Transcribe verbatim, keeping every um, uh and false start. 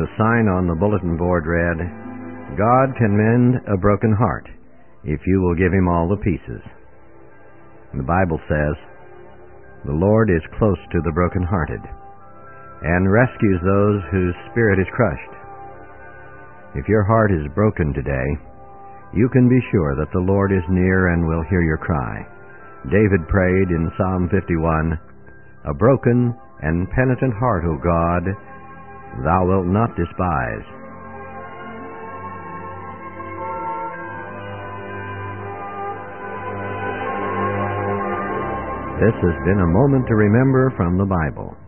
The sign on the bulletin board read, "God can mend a broken heart if you will give him all the pieces." The Bible says, "The Lord is close to the brokenhearted and rescues those whose spirit is crushed." If your heart is broken today, you can be sure that the Lord is near and will hear your cry. David prayed in Psalm fifty-one, "A broken and penitent heart, O God, thou wilt not despise." This has been a moment to remember from the Bible.